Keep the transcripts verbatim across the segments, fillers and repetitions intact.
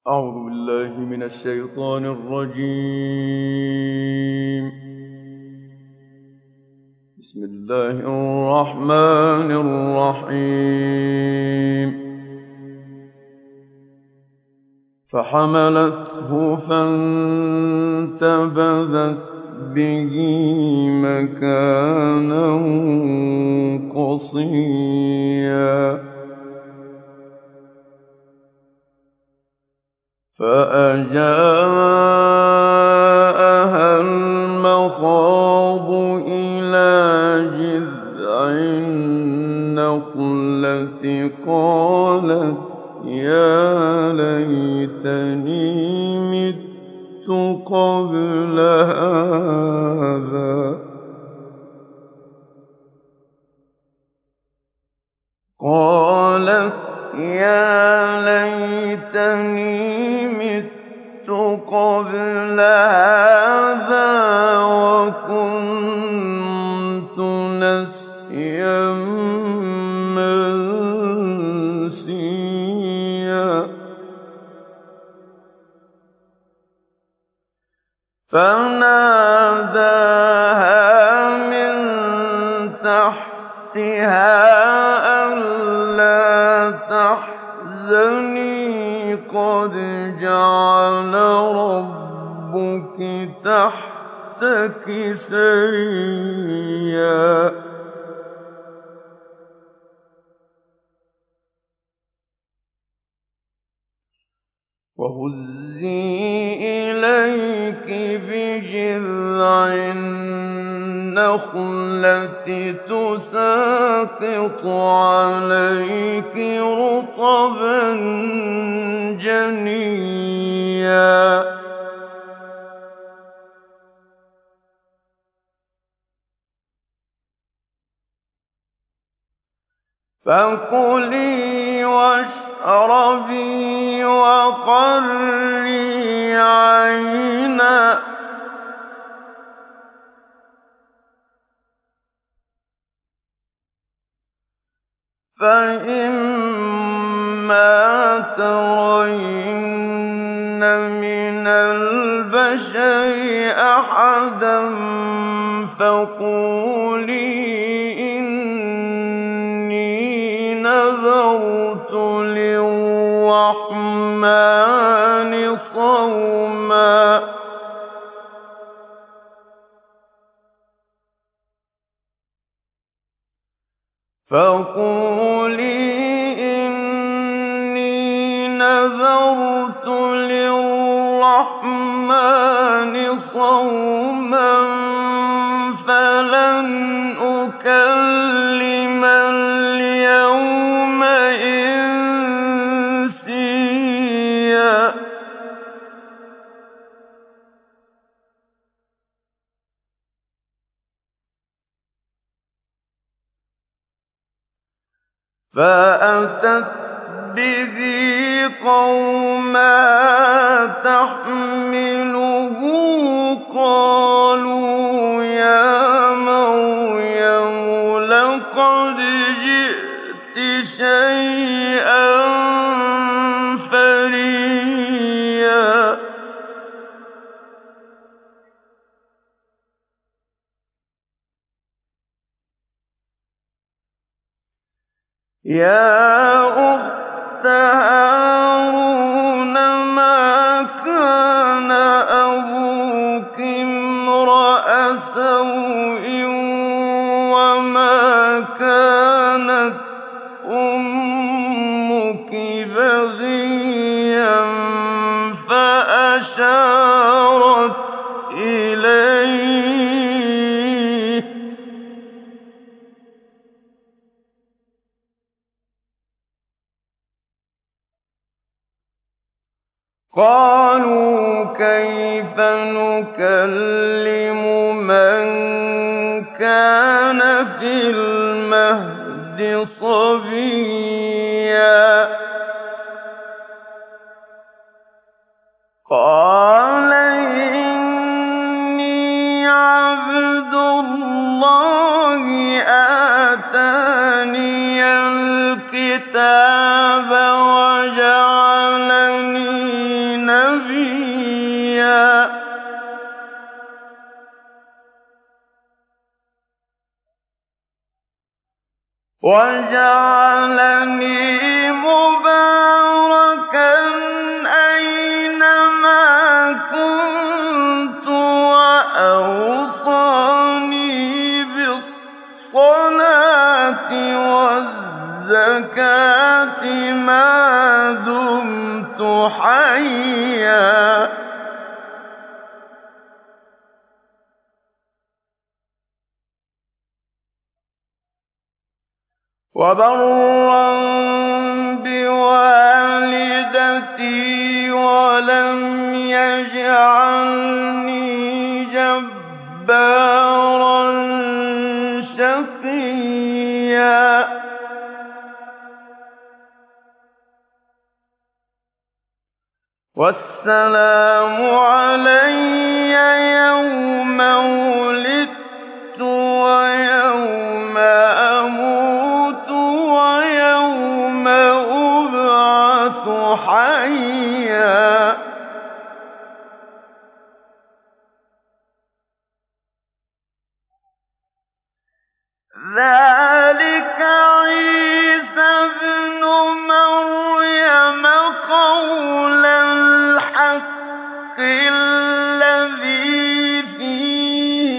أعوذ بالله من الشيطان الرجيم. بسم الله الرحمن الرحيم. فحملته فانتبذت به مكانا قصيا فأجاءها المخاض إلى جذع النخلة قالت يا ليتني مت قبل هذا قالت يا ليتني قبل هذا وكنت نسيا منسيا فناداها من تحتها ألا تحزني قد جعل ربك تحتك سريا وهزي إليك بجذع النخلة تساقط عليك رطبا جنيا فكلي واشربي وقري عينا فإما ترين من البشر أحدا فقولي إني نذرت للرحمن صوما فقولي إني نذرت للرحمن صوما فلن أكلم اليوم إنسيا فأتت به قومها تحمله قالوا يا مريم لقد جئت شيئا فريا يا أخت هارون ما كان أبوك امرأ سوء وما كانت أمك بغيا فأشارت إليه قالوا كيف نكلم من كان في المهد صبيا قال إني عبد الله آتاني الكتاب وجعلني نَبِيًّا وَجَعَلَنِي مُبَارَكًا أَيْنَمَا كُنتُ وَأَوْصَانِي بِالصَّلَاةِ وَالزَّكَاةِ مَا دُمْتُ حَيًّا وَبَرًّا بِوَالِدَتِي وَلَمْ يَجْعَلْنِي جَبَّارًا شَقِيًّا وَالسَّلَامُ عَلَيَّ يَوْمَ وُلِدتُّ وَيَوْمَ أَمُوتُ وَيَوْمَ أُبْعَثُ حَيًّا ذَٰلِكَ عِيسَى ابْنُ مَرْيَمَ قَوْلَ الْحَقِّ الَّذِي فِيهِ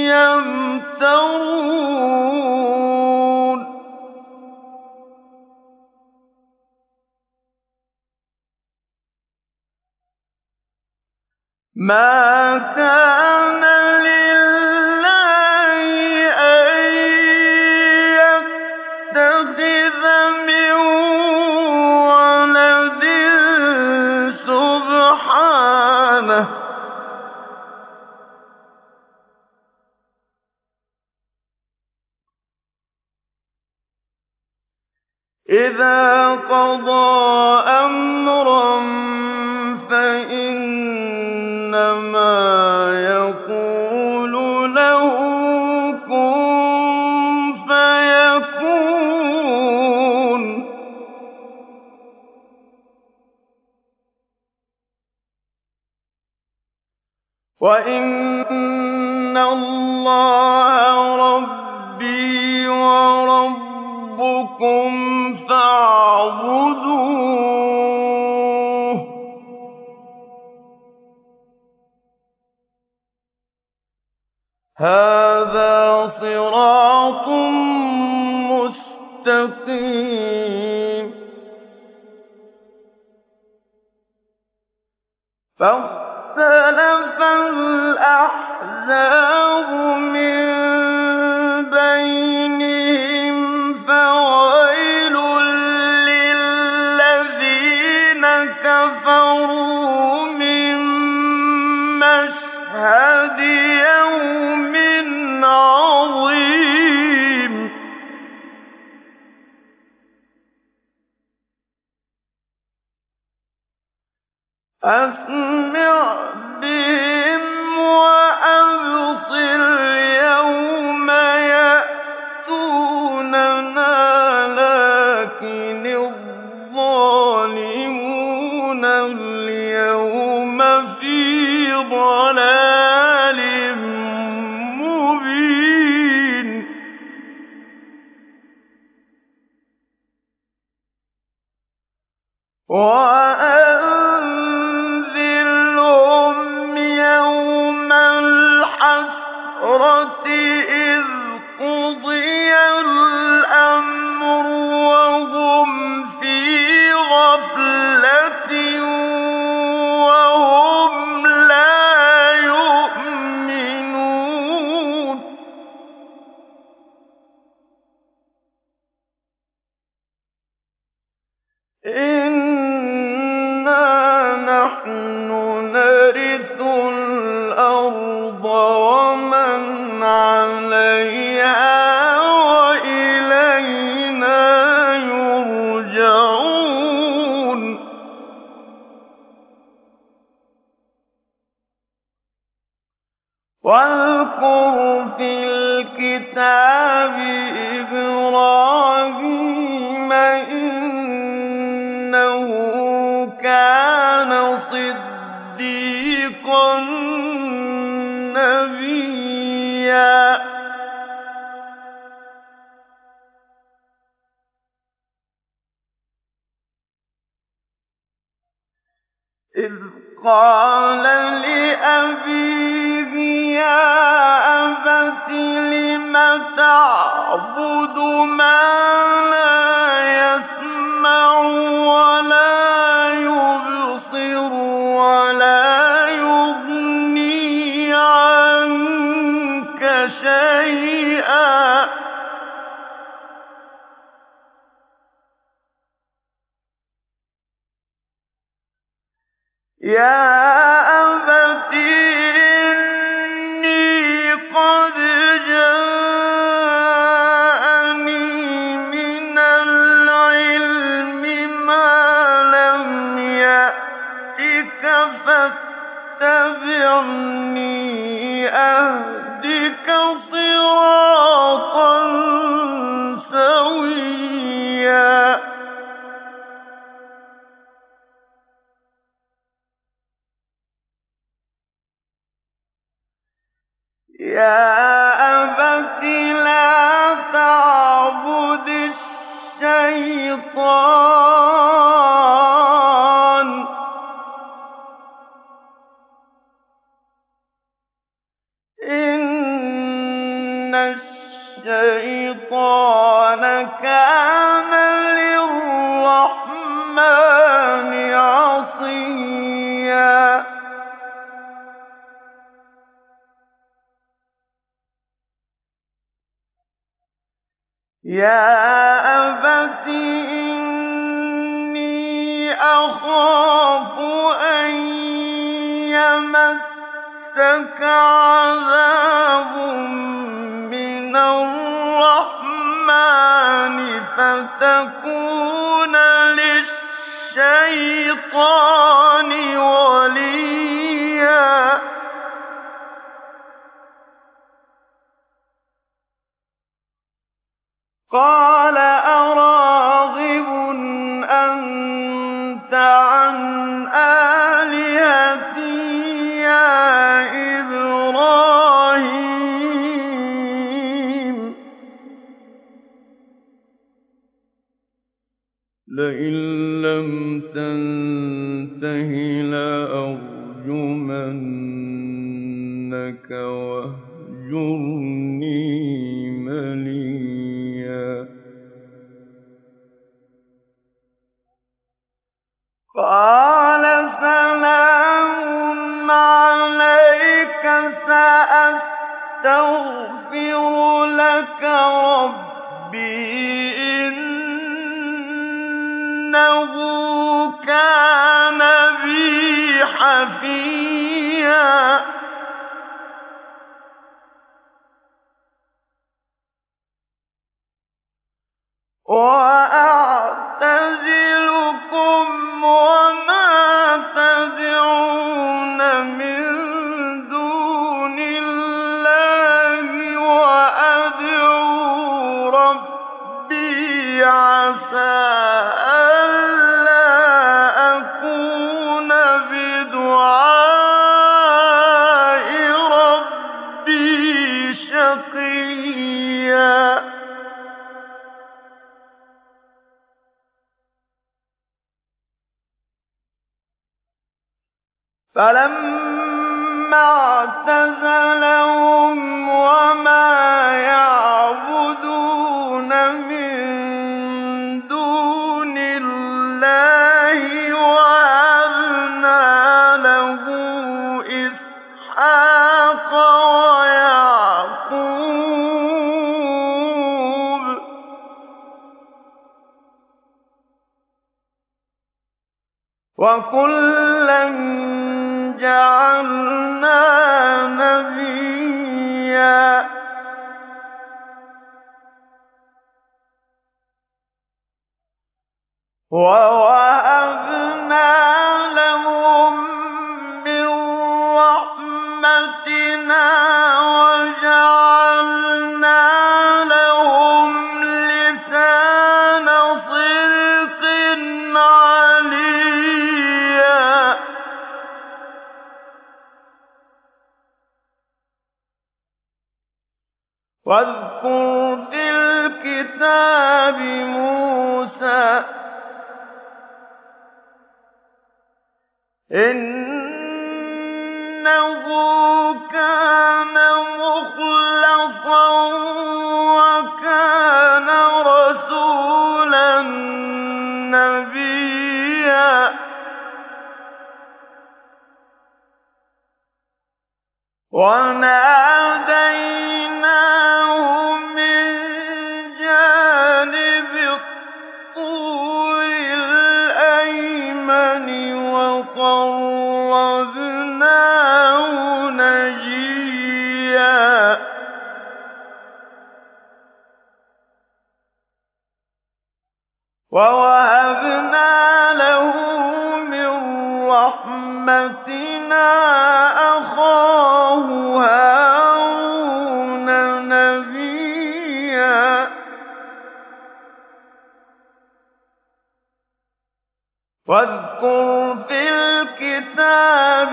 يَمْتَرُونَ مَا كَانَ لِلَّهِ أَن يَتَّخِذَ مِن وَلَدٍ سُبْحَانَهُ ۖ إِذَا قَضَىٰ أَمْرًا فَإِنَّمَا يَقُولُ لَهُ كُن فَيَكُونُ وَإِنَّ اللَّهَ رَبِّي وَرَبُّكُمْ فَاعْبُدُوهُ ۚ هَٰذَا صِرَاطٌ مُّسْتَقِيمٌ فَاخْتَلَفَ الْأَحْزَابُ مِن بَيْنِهِمْ فَوَيْلٌ لِّلَّذِينَ كَفَرُوا مِن مَّشْهَدِ يَوْمٍ عَظِيمٍ أَسْمِعْ بِهِمْ وَأَبْصِرْ يَوْمَ يَأْتُونَنَا لَٰكِنِ الظَّالِمُونَ الْيَوْمَ فِي ضَلَالٍ مُّبِينٍ وَأَنذِرْهُمْ يَوْمَ الْحَسْرَةِ إِذْ قُضِيَ الْأَمْرُ وَهُمْ فِي غَفْلَةٍ وَهُمْ لَا يُؤْمِنُونَ إِنَّا نَحْنُ نَرِثُ الْأَرْضَ وَمَنْ عَلَيْهَا وَإِلَيْنَا يُرْجَعُونَ وَاذْكُرْ فِي الْكِتَابِ إِبْرَاهِيمَ إِنَّهُ كَانَ صِدِّيقًا إذ قال لأبيه يا أبت لم تعبد ما لا يسمع ولا يبصر ولا يغني عنك شيئا يا أبت إني قد جاءني من العلم ما لم يأتك فاتبعني أهدك صراطا سويا يا أبت لا تعبد الشيطان إن الشيطان كان للرحمن عصيا يا أبت إني أخاف أن يمسك عذاب من الرحمن فتكون للشيطان وليا قال أراغب أنت عن آلهتي يا إبراهيم لئن لم تنته لأرجمنك واهجرني مليا قال سلام عليك سأستغفر لك ربي إنه كان بي حفيا وأعتزلكم وما تدعون من دون الله وأدعو ربي عسى ألا أكون بدعاء ربي شقيا فلما اعتزلهم وما يعبدون من دون الله وهبنا له إسحاق ويعقوب وكلا جعلنا نبيا ووهبنا لهم من رحمتنا وجعلنا لهم لسان صدق عليا واذكر في الكتاب موسى إِنَّهُ كَانَ مُخْلَصًا وَكَانَ رَسُولًا نَّبِيًّا وَنَادَيْنَاهُ مِن جَانِبِ الطُّورِ الْأَيْمَنِ وَقَرَّبْنَاهُ نَجِيًّا وَوَهَبْنَا لَهُ مِن رَّحْمَتِنَا أَخَاهُ هَارُونَ نَبِيًّا وَاذْكُرْ فِي الْكِتَابِ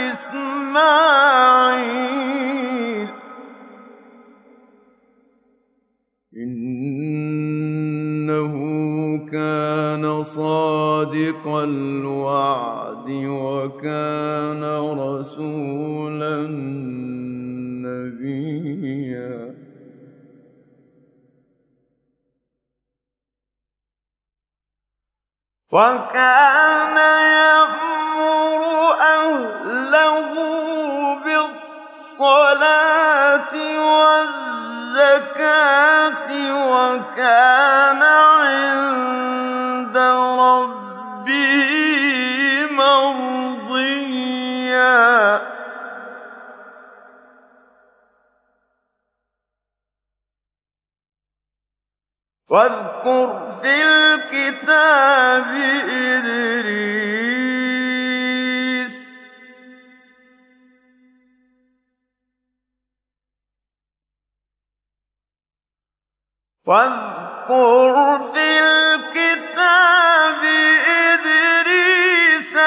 إِسْمَاعِيلَ ۚ إِنَّهُ كَانَ صَادِقَ الْوَعْدِ وَكَانَ رَسُولًا نَّبِيًّا وَكَانَ يَأْمُرُ أَهْلَهُ بِالصَّلَاةِ وَالزَّكَاةِ وَكَانَ عِندَ رَبِّهِ مَرْضِيًّا وَاذْكُرْ فِي الْكِتَابِ إِدْرِيسَ ۚ وَاذْكُرْ فِي الْكِتَابِ إِدْرِيسَ ۚ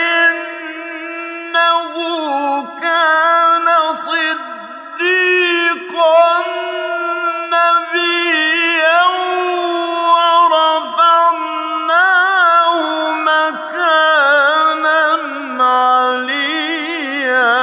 إِنَّهُ كَانَ صِدِّيقًا نَّبِيًّا وَرَفَعْنَاهُ مَكَانًا عَلِيًّا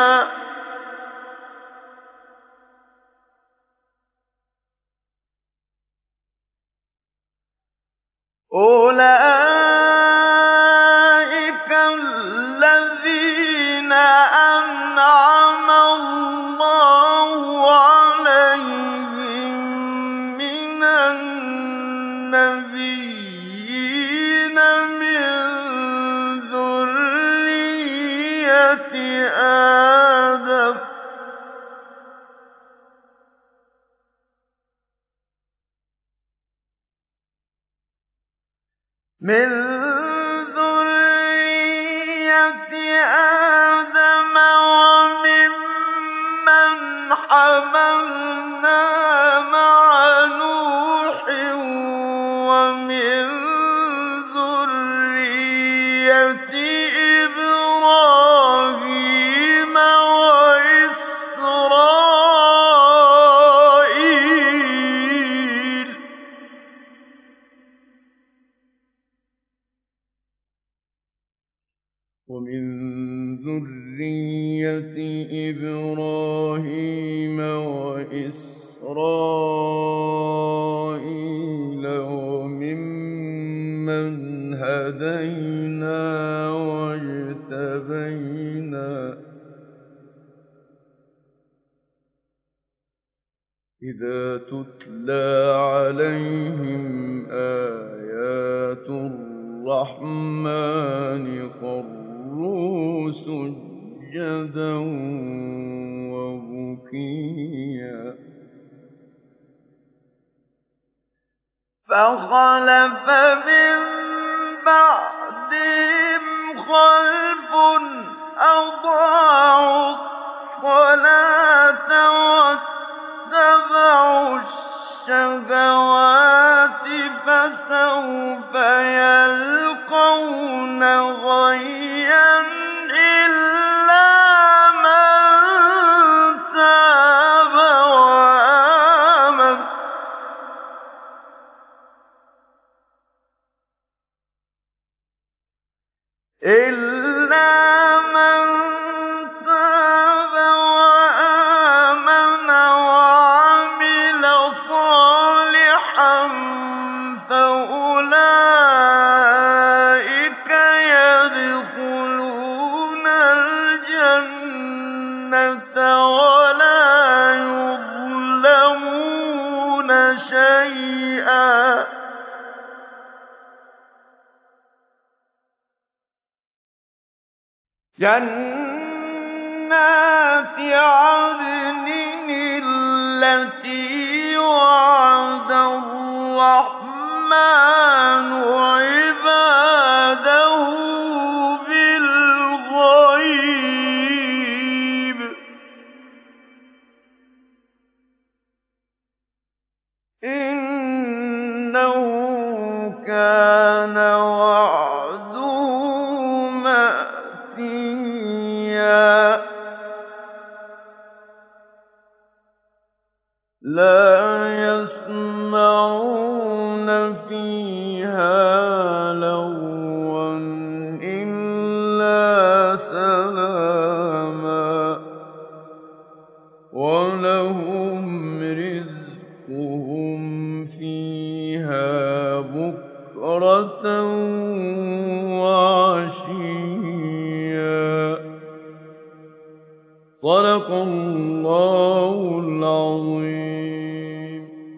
أُولَٰئِكَ الَّذِينَ أَنْعَمَ اللَّهُ عَلَيْهِم مِّنَ النَّبِيِّينَ مِن ذُرِّيَّةِ آدَمَ ۖ مِن ذُرِّيَّةِ آدَمَ وَمِمَّنْ حَمَلْنَا مَعَ نُوحٍ وَمِن ذُرِّيَّةِ إِبْرَاهِيمَ وَإِسْرَائِيلَ وَمِن ذُرِّيَّةِ إِبْرَاهِيمَ وَإِسْرَائِيلَ وَمِمَّنْ هَدَيْنَا وَاجْتَبَيْنَا ۚ إِذَا تُتْلَىٰ عَلَيْهِمْ آيَاتُ الرَّحْمَٰنِ خَرُّوا سُجَّدًا وَبُكِيًّا فَخَلَفَ مِن بَعْدِهِمْ خَلْفٌ أَضَاعُوا الصَّلَاةَ وَاتَّبَعُوا الشَّهَوَاتِ فَسَوْفَ يَلْقَوْنَ غَيًّا إِلَّا مَن تَابَ وَآمَنَ الْجَنَّةَ وَلَا يُظْلَمُونَ شَيْئًا جَنَّاتِ عَدْنٍ الَّتِي وَعَدَ الرَّحْمَٰنُ عِبَادَهُ بِالْغَيْبِ ۚ إِنَّهُ كَانَ وَعْدُهُ مَأْتِيًّا لَّا يَسْمَعُونَ فِيهَا لَغْوًا إِلَّا سَلَامًا ۖ وَلَهُمْ رِزْقُهُمْ فِيهَا